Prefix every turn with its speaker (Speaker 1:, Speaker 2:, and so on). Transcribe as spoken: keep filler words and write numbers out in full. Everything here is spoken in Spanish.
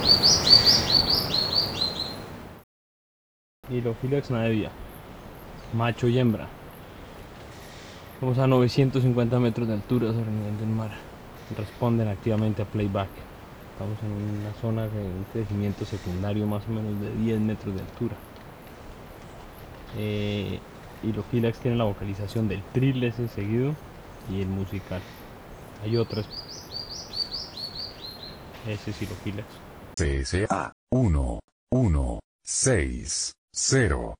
Speaker 1: Hylophylax naevia, macho y hembra. Estamos a novecientos cincuenta metros de altura sobre el nivel del mar. Responden activamente a playback. Estamos en una zona de un crecimiento secundario más o menos de diez metros de altura. Eh, Hylophylax tiene la vocalización del trill ese seguido y el musical. Hay otras. Ese es Hylophylax.
Speaker 2: C S A uno uno seis cero